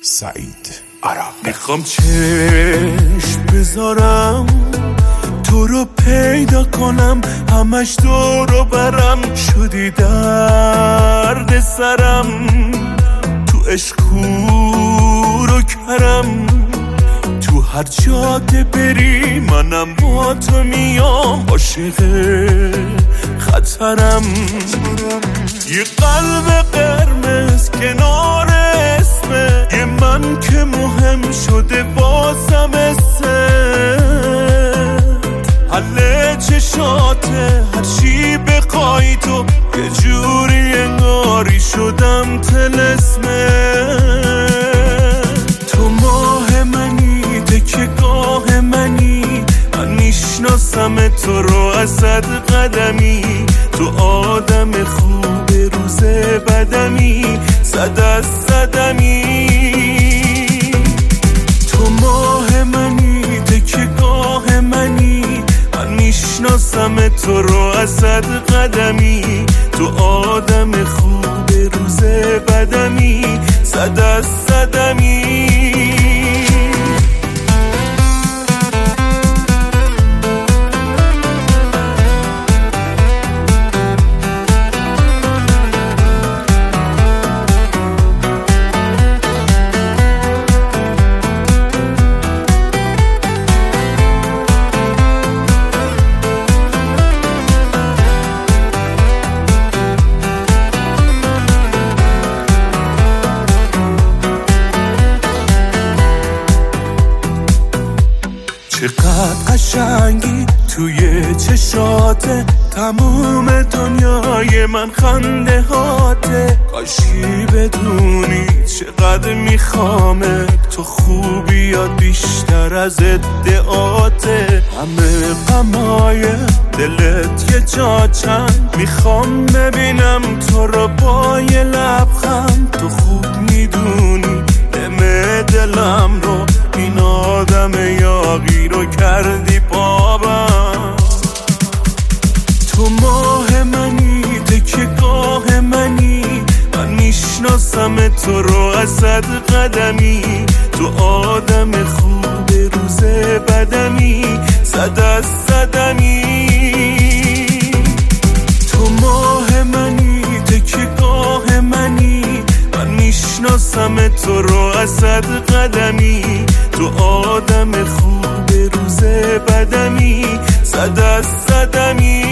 سعید عرب. میخوام چشم بذارم تو رو پیدا کنم، همش دورو برم شدی درد سرم، تو عشق کور و کرم، تو هر جاده بری منم با تو میام، عاشق خطرم. یه قلب قرمز کنار اسمه، یه من که مهم شده بازم حل چشاته، هر چی بخوای تو یه جوری انگاری شدم طلسمه. تو ماه منی، تکیه‌گاه منی، من میشناسم تو رو از صد قدمی، تو آدم خوب روز بدمی، صد از صدمی. تو ماه منی، تکیه‌گاه منی، من میشناسم تو رو از صد قدمی، تو آدم خوب روز بدمی، صد از صدمی. چقدر قشنگی توی چشاته، تموم دنیای من خنده هاته، کاشکی بدونی چقدر میخوامت، تو خوبیات بیشتر از ادعاته، همه غمای دلت یه جا چند، میخوام ببینم تو رو با یه لبخند، تو خوب میدونی دم دلم رو، این آدم یاغی رو کردی بابم. تو ماه منی، تکیه‌گاه منی، من میشناسم تو رو از صد قدمی، تو آدم خوب روز بدمی، صد از صدمی. تو ماه منی، تکیه‌گاه منی، من میشناسم تو رو از صد قدمی، تو آدم خوب روز بدمی، صد از صدمی.